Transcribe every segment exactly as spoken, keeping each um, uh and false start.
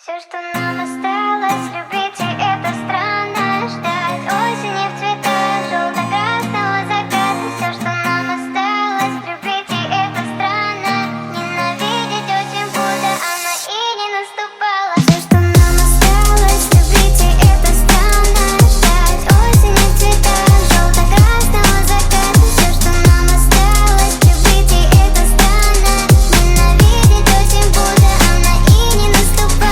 Все, что нам осталось, любить, и это странно ждать осени в цветах желто-красного заката. Все, что нам осталось, любить, и это странно ненавидеть осень, будто она и не наступала. Все, что нам осталось, любить, и это странно ждать осени в цветах желто-красного заката. Все, что нам осталось, любить, и это странно ненавидеть осень, будто она и не наступала.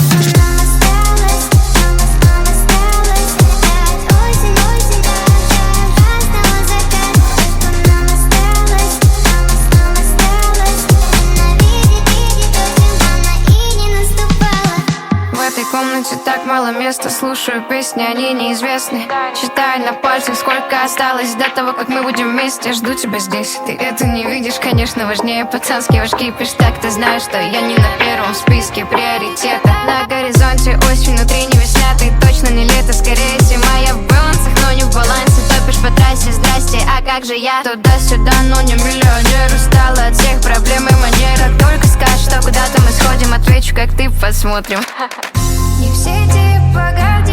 В комнате так мало места, слушаю песни, они неизвестны. Считаю на пальцах, сколько осталось до того, как мы будем вместе. Жду тебя здесь, ты это не видишь, конечно, важнее пацанский ваш кипиш. Так ты знаешь, что я не на первом списке приоритета. На горизонте осень, внутри не весна, ты точно не лето, скорее зима. Я в балансах, но не в балансе, топишь по трассе, здрасте, а как же я? Туда-сюда, но не миллионер, устала от всех проблем и манер. Как только скажешь, что куда-то мы сходим, отвечу, как ты, посмотрим. Не все эти погоды